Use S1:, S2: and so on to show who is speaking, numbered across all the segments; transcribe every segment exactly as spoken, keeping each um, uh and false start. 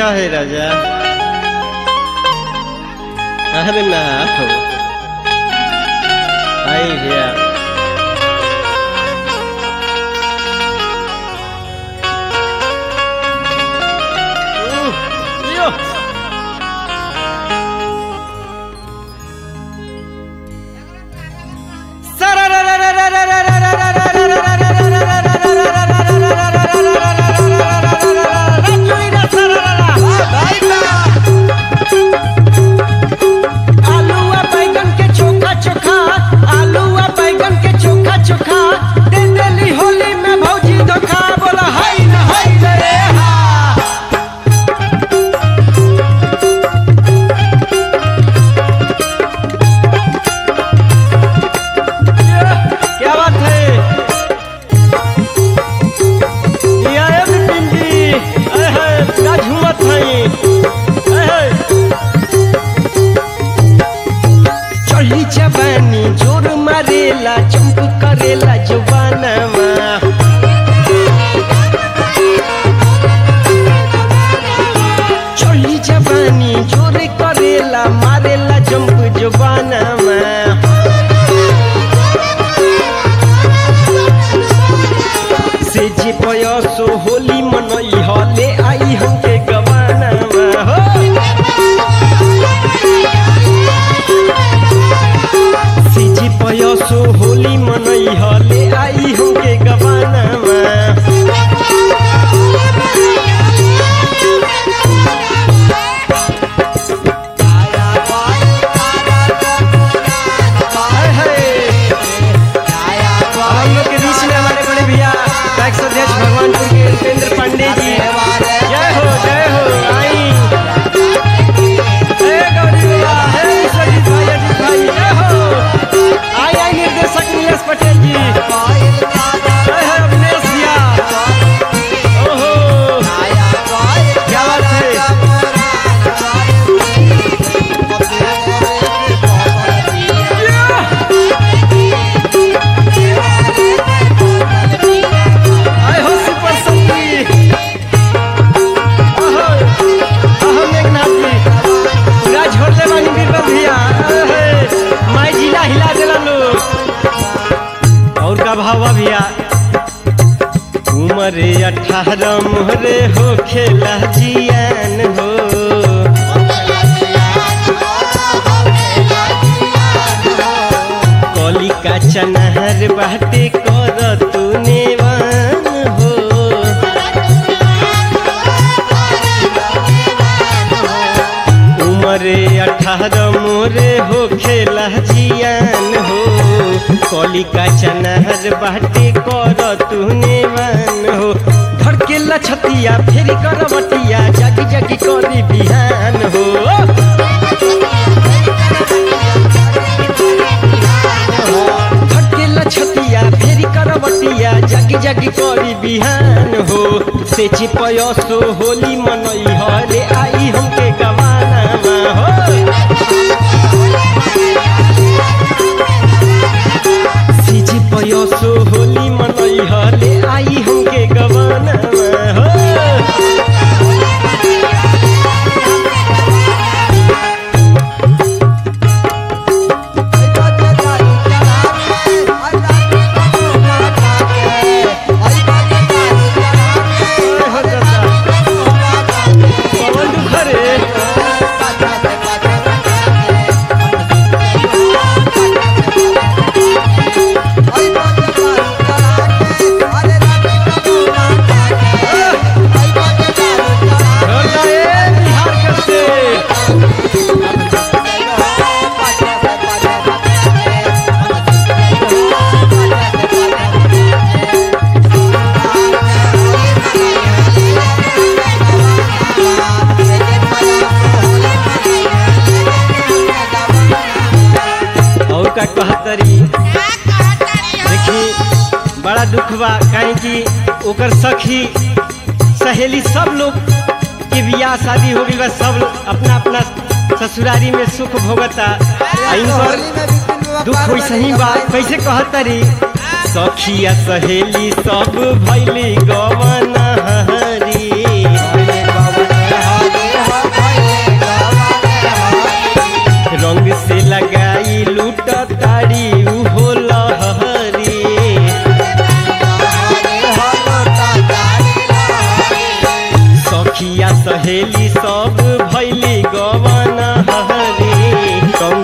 S1: का है राजा? अरे ना हो आई भैया जवानी जोर मारेला चंप करेला जुबानमा चढ़ी जवानी जोर करेला मारेला चंप जुबानमा से जे पयसो होली मनई हले आई हमके गवानमा हो पयसो होली मनई हले आई हमके गवानमा हम लोग के बीच में हमारे बड़े भैया टैक्स अध्यक्ष भगवानपुर के उपेंद्र पांडे जी जय हो जय हो आई जय गौरी भैया जय विश्वजीत भाई अजीत भाई जय हो आई आई निर्देशक नीलेश पटेल जी जय है अविनेश भैया ओहो क्या बात है आई हो सुपर संगी ओहो अहम मेघनाथ जी पूरा छोड़ दे बानी बीरबल भैया माई जिला हिला देला लोग और का भावा भैया उमरे अठारह मोहरे हो खेला जियान हो कली का चनहर बाटे कर तू नेवान हो उमरे अठारह मोरे हो खेला जियान हो कली का चनहर बाटे कर तूने मान हो धड़केला छतिया फेरी करवटिया जगी जगी करी बिहान हो धड़केला छतिया फेरी करवटिया जगी जगी करी बिहान हो से चिपयसो होली मनई हले आई हमके गवाना हो सीजी पयसो होली मनई हले आई हमके गवाना हो देखी बड़ा दुख बा कहीं कि ओकर सखी सहेली सब लोग के बियाह शादी हो गई बा सब अपना अपना ससुरारी में सुख भोगता इनकर दुख वैसे ही बा कैसे कहतरी सखिया सहेली सब भैली गवनहरी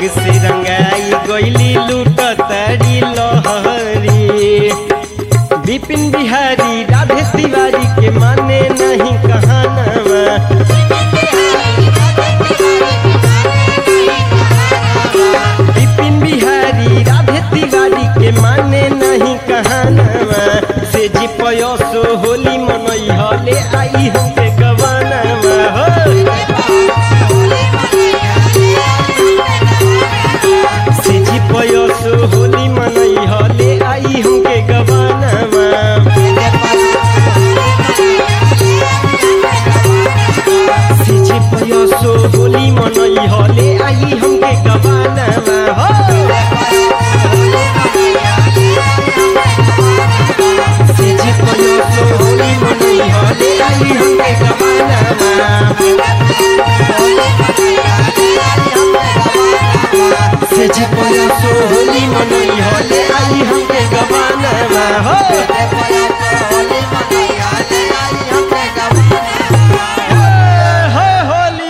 S1: रंग से रंगाई गईली लूटतारी लहरी। विपिन बिहारी राधे तिवारी के माने नहीं कहानवा। विपिन बिहारी राधे तिवारी के माने नहीं कहानवा। से जी पयसो होली मनई हले आई हमके गवानवा हो। से जी पयसो होली मनई हले आई हमके गवानवा। से जी पयसो होली मनई हले आई हमके गवानवा हो। से जी पयसो होली मनई हले आई हमके गवानवा। से जी पयसो होली मनई हले आई हमके गवानवा हो।